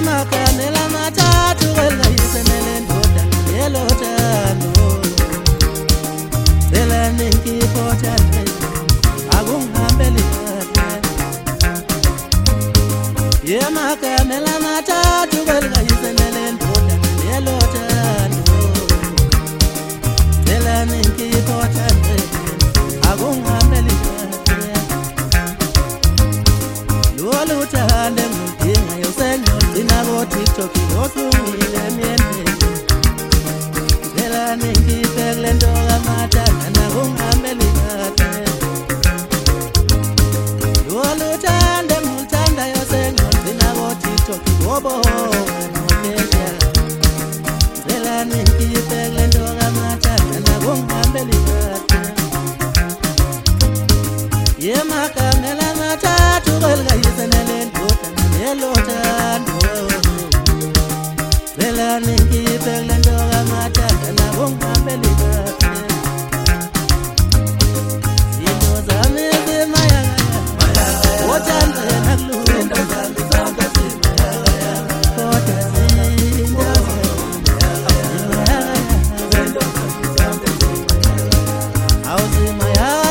Yemakamela matatu welga yisenele ndoda nelotano Zela ninki potane agungambeli Yemakamela matatu welga yisenele ndoda nelotano Zela ninki potane agungambeli Lolutande mudinga yosenyo dinabo TikTok yosulungile miende Zela ninki pegle ndoga matana nagungambeli Lolutande mutanda yosenyo dinabo TikTok bobo nokeja Zela ninki pegle ndoga matana nagungambeli Yemakamela matatu welga yisenele ndoda nelotano Zela ninki pegle ndoga matana nagungambeli Zinto zami zimayagaya Wotande naglu Zinto zami zonke zimayagaya Kote zinto zimayagaya Zinto zami zonke zimayagaya Au zimayagaya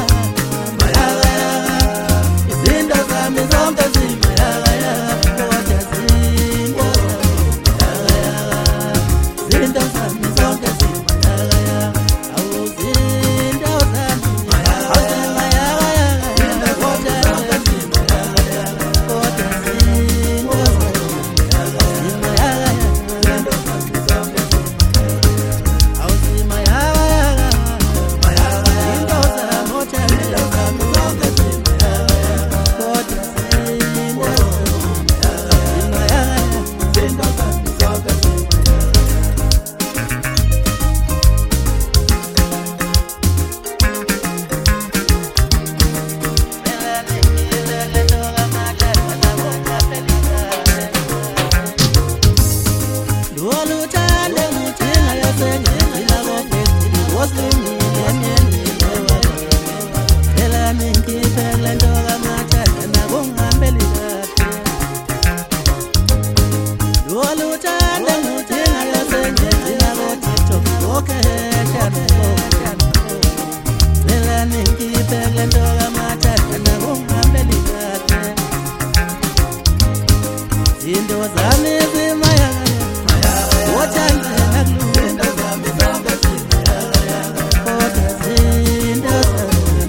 Zinto zami zimayagaya Wotande naglu Zinto zami zonke zimayagaya Kote zinto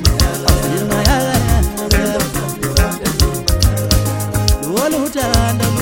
zimayagaya Zinto zami zonke zimayagaya Lolutande